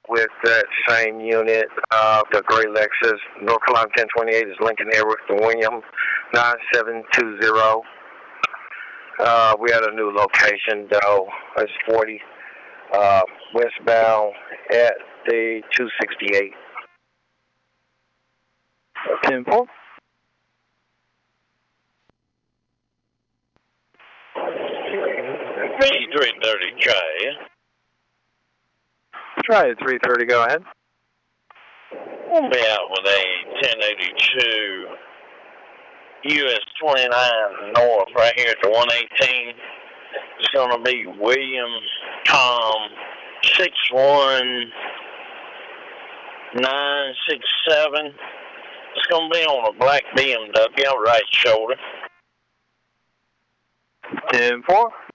with that same unit, the gray Lexus. North Carolina 1028 is Lincoln Edwards to William 9720. We had a new location though. It's 40 westbound at the 268. 10-4. B330 try. Try it 330, go ahead. We'll be out with a 1082 US 29 North right here at the 118. It's going to be William Tom 61967. It's going to be on a black BMW right shoulder. 10-4.